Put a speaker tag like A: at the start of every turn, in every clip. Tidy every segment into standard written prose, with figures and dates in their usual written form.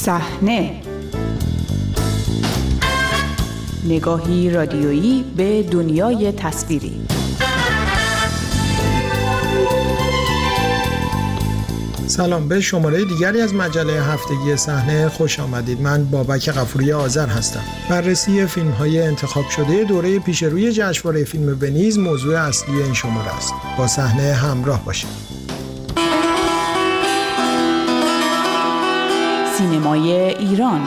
A: صحنه، نگاهی رادیویی به دنیای تصویری.
B: سلام، به شماره دیگری از مجله هفتگی صحنه خوش آمدید. من بابک غفوری آذر هستم. بررسی فیلم‌های انتخاب شده دوره پیشروی جشنواره فیلم ونیز موضوع اصلی این شماره است. با صحنه همراه باشید.
A: سینمای ایران.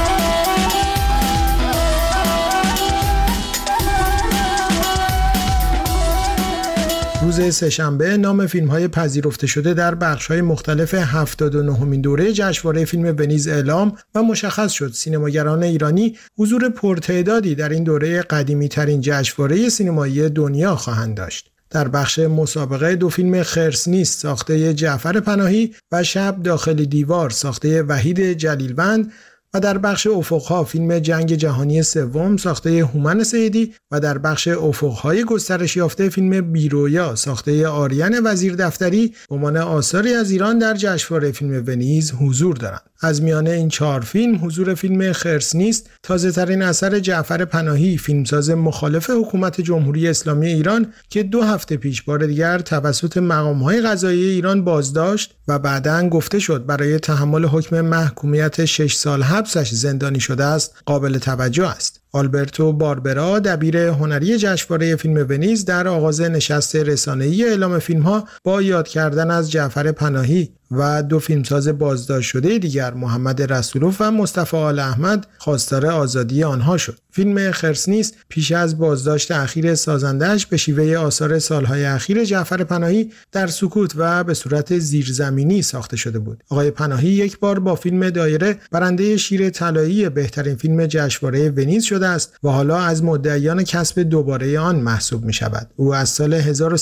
B: روز سه‌شنبه نام فیلم‌های پذیرفته شده در بخش‌های مختلف 79مین دوره جشنواره فیلم ونیز اعلام و مشخص شد. سینماگران ایرانی حضور پرتعدادی در این دوره قدیمی‌ترین جشنواره سینمایی دنیا خواهند داشت. در بخش مسابقه دو فیلم خرس نیست ساخته جعفر پناهی و شب داخل دیوار ساخته وحید جلیلوند و در بخش افق‌ها فیلم جنگ جهانی سوم ساخته هومن سیدی و در بخش افق‌های گسترش یافته فیلم بیرویا ساخته آریان وزیردفتری به عنوان آثاری از ایران در جشنواره فیلم ونیز حضور دارند. از میان این 4 فیلم حضور فیلم خرس نیست تازه‌ترین اثر جعفر پناهی، فیلمساز مخالف حکومت جمهوری اسلامی ایران که 2 هفته پیش بار دیگر توسط مقام‌های قضایی ایران بازداشت و بعداً گفته شد برای تحمل حکم محکومیت 6 سال حبسش زندانی شده است، قابل توجه است. آلبرتو باربرا، دبیر هنری جشنواره فیلم ونیز، در آغاز نشست رسانه‌ای اعلام فیلم‌ها با یاد کردن از جعفر پناهی و 2 فیلمساز بازداشت شده دیگر محمد رسولوف و مصطفی آل احمد خواستار آزادی آنها شد. فیلم خرس نیست پیش از بازداشت اخیر سازنده‌اش به شیوه آثار سالهای اخیر جعفر پناهی در سکوت و به صورت زیرزمینی ساخته شده بود. آقای پناهی یک بار با فیلم دایره برنده شیر طلایی بهترین فیلم جشنواره ونیز شده است و حالا از مدعیان کسب دوباره آن محسوب می شود. او از سال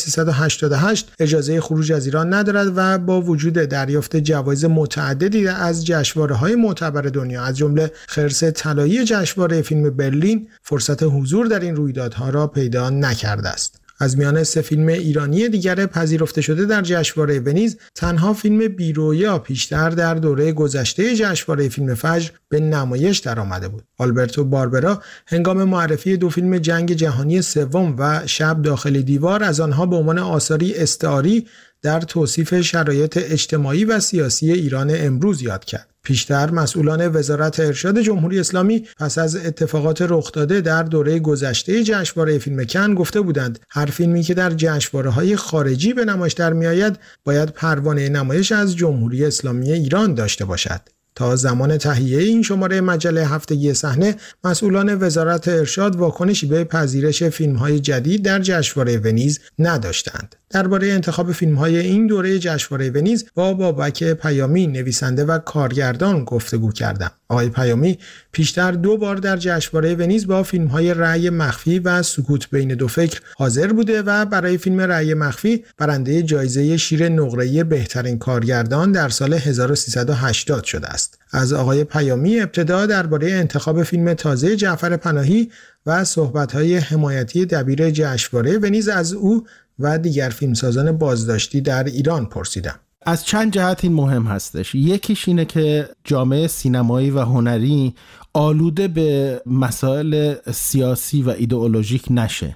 B: 1388 اجازه خروج از ایران ندارد و با وجود دریافت جوایز متعددی از جشنواره‌های معتبر دنیا از جمله خرس طلایی جشنواره فیلم برلین فرصت حضور در این رویدادها را پیدا نکرده است. از میان 3 فیلم ایرانی دیگر پذیرفته شده در جشنواره ونیز تنها فیلم بیرویا پیشتر در دوره گذشته جشنواره فیلم فجر به نمایش درآمده بود. آلبرتو باربرا هنگام معرفی 2 فیلم جنگ جهانی سوم و شب داخل دیوار از آنها به عنوان آثاری استعاری در توصیف شرایط اجتماعی و سیاسی ایران امروز یاد کرد. پیشتر مسئولان وزارت ارشاد جمهوری اسلامی پس از اتفاقات رخ داده در دوره گذشته جشنواره فیلم کن گفته بودند هر فیلمی که در جشنواره‌های خارجی به نمایش در میآید باید پروانه نمایش از جمهوری اسلامی ایران داشته باشد. تا زمان تهیه این شماره مجله هفتگی صحنه مسئولان وزارت ارشاد واکنشی به پذیرش فیلم‌های جدید در جشنواره ونیز نداشتند. درباره انتخاب فیلم‌های این دوره جشنواره ونیز با بابک پیامی نویسنده و کارگردان گفتگو کردم. آقای پیامی پیشتر 2 بار در جشنواره ونیز با فیلم‌های رأی مخفی و سکوت بین دو فکر حاضر بوده و برای فیلم رأی مخفی برنده جایزه شیر نقره‌ای بهترین کارگردان در سال 1380 شده است. از آقای پیامی ابتدا درباره انتخاب فیلم تازه جعفر پناهی و صحبت‌های حمایتی دبیر جشنواره ونیز از او و دیگر فیلمسازان بازداشتی در ایران پرسیدم.
C: از چند جهت این مهم هستش. یکیش اینه که جامعه سینمایی و هنری آلوده به مسائل سیاسی و ایدئولوژیک نشه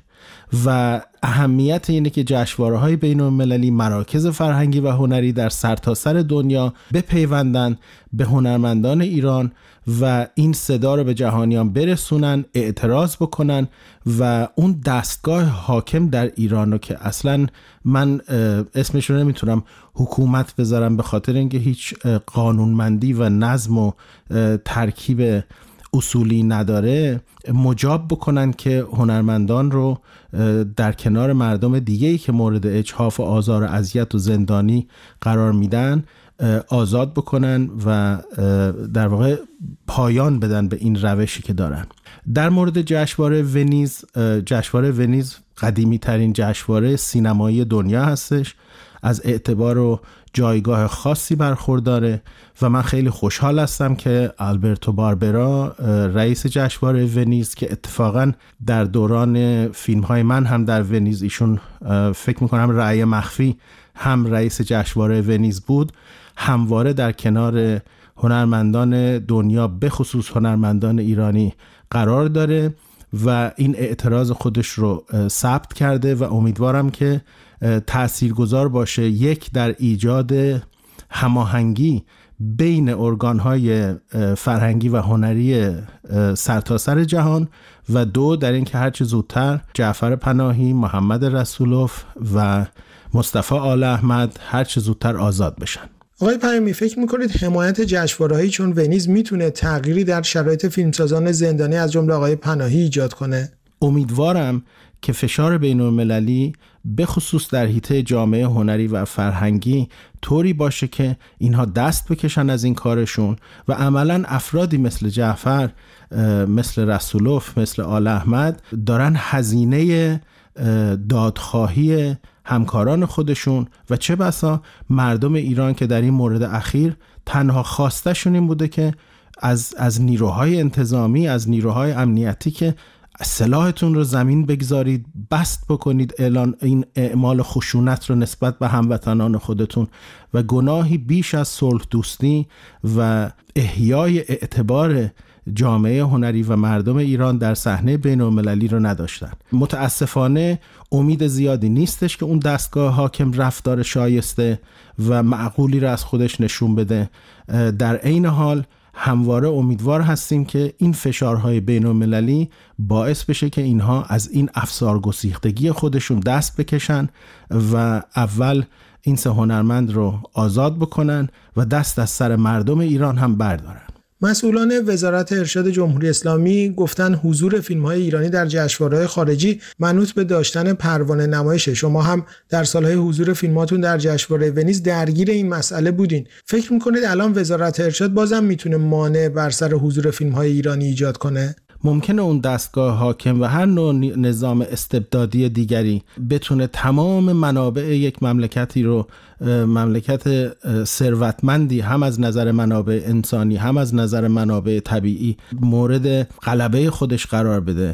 C: و اهمیت اینه که جشنواره‌های بین‌المللی، مراکز فرهنگی و هنری در سرتاسر دنیا بپیوندن به هنرمندان ایران و این صدا رو به جهانیان برسونن، اعتراض بکنن و اون دستگاه حاکم در ایران رو که اصلا من اسمش رو نمیتونم حکومت بذارم به خاطر اینکه هیچ قانونمندی و نظم و ترکیب اصولی نداره، مجاب بکنن که هنرمندان رو در کنار مردم دیگه‌ای که مورد اجحاف و آزار و اذیت و زندانی قرار میدن آزاد بکنن و در واقع پایان بدن به این روشی که دارن. در مورد جشنواره ونیز قدیمی ترین جشنواره سینمایی دنیا هستش، از اعتبار و جایگاه خاصی برخورداره و من خیلی خوشحال هستم که آلبرتو باربرا رئیس جشنواره ونیز که اتفاقا در دوران فیلم‌های من هم در ونیز ایشون فکر می‌کنم رأی مخفی هم رئیس جشنواره ونیز بود، همواره در کنار هنرمندان دنیا به خصوص هنرمندان ایرانی قرار داره و این اعتراض خودش رو ثبت کرده و امیدوارم که تاثیرگذار باشه، یک در ایجاد هماهنگی بین ارگان‌های فرهنگی و هنری سرتاسر جهان و دو در این که هرچه زودتر جعفر پناهی، محمد رسولوف و مصطفی آل احمد هرچه زودتر آزاد بشن.
B: آقای پیامی، فکر میکنید حمایت جشنواره‌ای چون ونیز میتونه تغییری در شرایط فیلمسازان زندانی از جمله آقای پناهی ایجاد کنه؟
C: امیدوارم که فشار بین‌المللی به خصوص در حیطه جامعه هنری و فرهنگی طوری باشه که اینها دست بکشن از این کارشون و عملاً افرادی مثل جعفر، مثل رسولوف، مثل آل احمد دارن هزینه دادخواهی همکاران خودشون و چه بسا مردم ایران که در این مورد اخیر تنها خواستشون این بوده که از نیروهای انتظامی، از نیروهای امنیتی که سلاحتون رو زمین بگذارید، بست بکنید این اعمال خشونت رو نسبت به هموطنان خودتون و گناهی بیش از صلح دوستی و احیای اعتبار جامعه هنری و مردم ایران در صحنه بین‌المللی رو نداشتن. متاسفانه امید زیادی نیستش که اون دستگاه حاکم رفتار شایسته و معقولی رو از خودش نشون بده. در عین حال همواره امیدوار هستیم که این فشارهای بین‌المللی باعث بشه که اینها از این افسار گسیختگی خودشون دست بکشن و اول این سه هنرمند رو آزاد بکنن و دست از سر مردم ایران هم بردارن.
B: مسئولان وزارت ارشاد جمهوری اسلامی گفتن حضور فیلم‌های ایرانی در جشنواره‌های خارجی منوط به داشتن پروانه نمایشه. شما هم در سالهای حضور فیلماتون در جشنواره ونیز درگیر این مسئله بودین. فکر می‌کنید الان وزارت ارشاد بازم میتونه مانع بر سر حضور فیلم‌های ایرانی ایجاد کنه؟
C: ممکنه اون دستگاه حاکم و هر نوع نظام استبدادی دیگری بتونه تمام منابع یک مملکتی رو، مملکت ثروتمندی هم از نظر منابع انسانی هم از نظر منابع طبیعی، مورد غلبه خودش قرار بده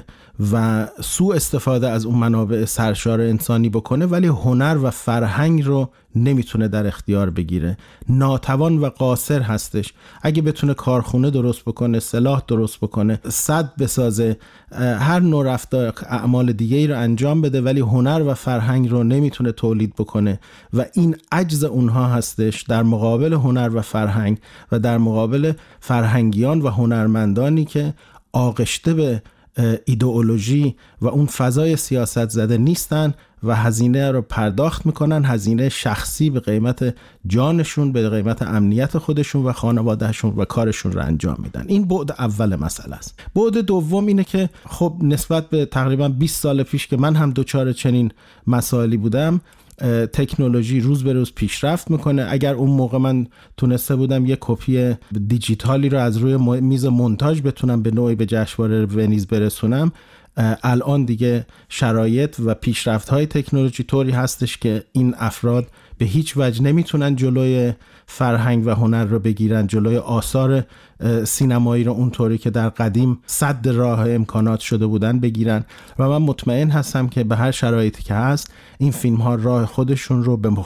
C: و سوء استفاده از اون منابع سرشار انسانی بکنه، ولی هنر و فرهنگ رو نمیتونه در اختیار بگیره. ناتوان و قاصر هستش. اگه بتونه کارخونه درست بکنه، سلاح درست بکنه، سد بسازه، هر نوع رفتار اعمال دیگه ای رو انجام بده، ولی هنر و فرهنگ رو نمیتونه تولید بکنه و این عجز اونها هستش در مقابل هنر و فرهنگ و در مقابل فرهنگیان و هنرمندانی که آغشته به ایدئولوژی و اون فضای سیاست زده نیستن و هزینه رو پرداخت میکنن، هزینه شخصی به قیمت جانشون، به قیمت امنیت خودشون و خانوادهشون و کارشون رو انجام میدن. این بعد اول مسئله است. بعد دوم اینه که خب نسبت به تقریبا 20 سال پیش که من هم دوچار چنین مسائلی بودم، تکنولوژی روز به روز پیشرفت میکنه. اگر اون موقع من تونسته بودم یک کپی دیجیتالی رو از روی میز مونتاژ بتونم به نوعی به جشنواره ونیز برسونم، الان دیگه شرایط و پیشرفت‌های تکنولوژی طوری هستش که این افراد به هیچ وجه نمیتونن جلوی فرهنگ و هنر رو بگیرن، جلوی آثار سینمایی رو اونطوری که در قدیم سد راه امکانات شده بودن بگیرن و من مطمئن هستم که به هر شرایطی که هست این فیلم ها راه خودشون رو به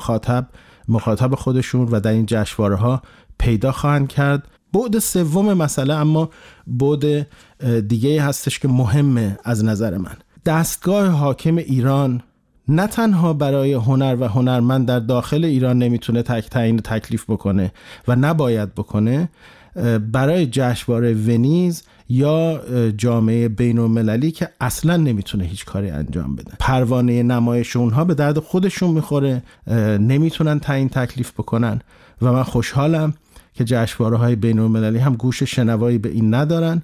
C: مخاطب خودشون و در این جشنواره ها پیدا خواهند کرد. بعد سوم مسئله اما بعد دیگه هستش که مهمه از نظر من. دستگاه حاکم ایران نه تنها برای هنر و هنرمند در داخل ایران نمیتونه تعیین تکلیف بکنه و نباید بکنه، برای جشنواره ونیز یا جامعه بین‌المللی که اصلا نمیتونه هیچ کاری انجام بده. پروانه نمایش اونها به درد خودشون میخوره، نمیتونن تعیین تکلیف بکنن و من خوشحالم که جشنواره‌های بین‌المللی هم گوش شنوایی به این ندارن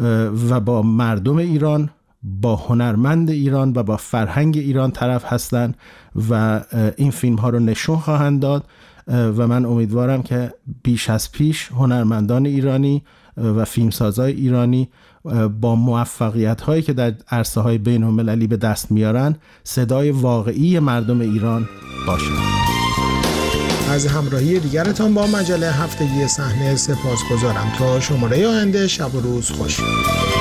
C: و با مردم ایران، با هنرمند ایران و با فرهنگ ایران طرف هستن و این فیلم ها رو نشون خواهند داد و من امیدوارم که بیش از پیش هنرمندان ایرانی و فیلمسازای ایرانی با موفقیت هایی که در عرصه های بین المللی به دست میارن صدای واقعی مردم ایران باشند.
B: از همراهی دیگرتان با مجله هفتگی صحنه سپاسگزارم. تا شماره آینده شب و روز خوش.